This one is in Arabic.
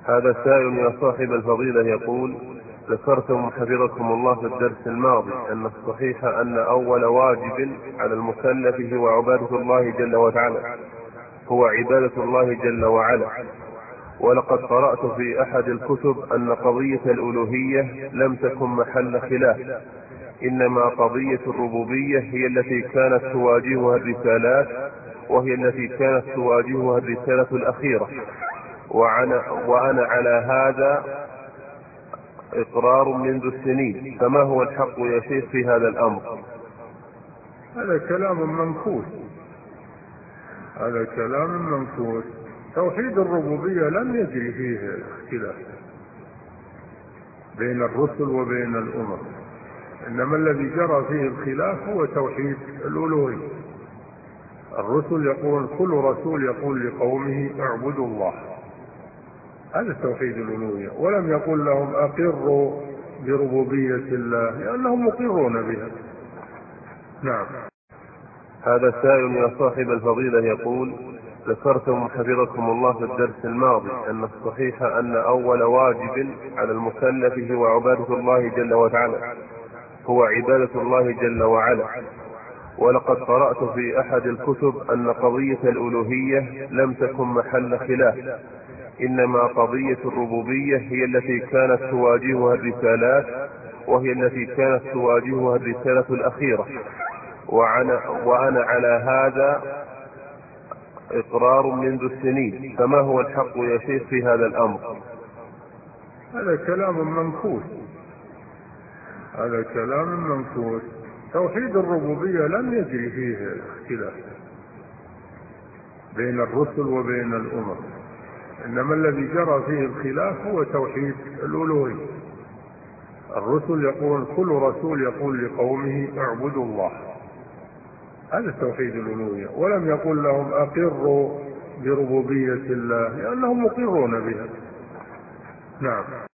هذا سائل يا صاحب الفضيلة يقول: ذكرتم حفظكم الله في الدرس الماضي أن الصحيح أن أول واجب على المكلف هو عبادة الله جل وعلا، ولقد قرأت في أحد الكتب أن قضية الألوهية لم تكن محل خلاف، إنما قضية الربوبية هي التي كانت تواجهها الرسالات، وهي التي كانت تواجهها الرسالة الأخيرة، وأنا على هذا إقرار منذ السنين، فما هو الحق يا شيخ في هذا الأمر؟ هذا كلام منفوس. توحيد الربوبية لم يجري فيه اختلاف بين الرسل وبين الأمم، إنما الذي جرى فيه الخلاف هو توحيد الألوهية. الرسل يقول، كل رسول يقول لقومه اعبدوا الله، هذا توحيد الألوهية، ولم يقل لهم أقروا بربوبية الله، لأنهم مقرون بها. نعم. هذا سائل يا صاحب الفضيلة يقول: ذكرتم حفظكم الله في الدرس الماضي أن الصحيح أن أول واجب على المكلف هو عبادة الله جل وعلا، ولقد قرأت في أحد الكتب أن قضية الألوهية لم تكن محل خلاف، إنما قضية الربوبية هي التي كانت تواجهها الرسالات، وهي التي كانت تواجهها الرسالة الأخيرة، وأنا على هذا إقرار منذ السنين، فما هو الحق يا شيخ في هذا الأمر؟ هذا كلام منفوس. توحيد الربوبية لم يجري فيه اختلاف بين الرسل وبين الأمم، إنما الذي جرى فيه الخلاف هو توحيد الألوهية. الرسل يقول، كل رسول يقول لقومه اعبدوا الله، هذا توحيد الألوهية، ولم يقل لهم أقروا بربوبية الله، لأنهم مقرون بها. نعم.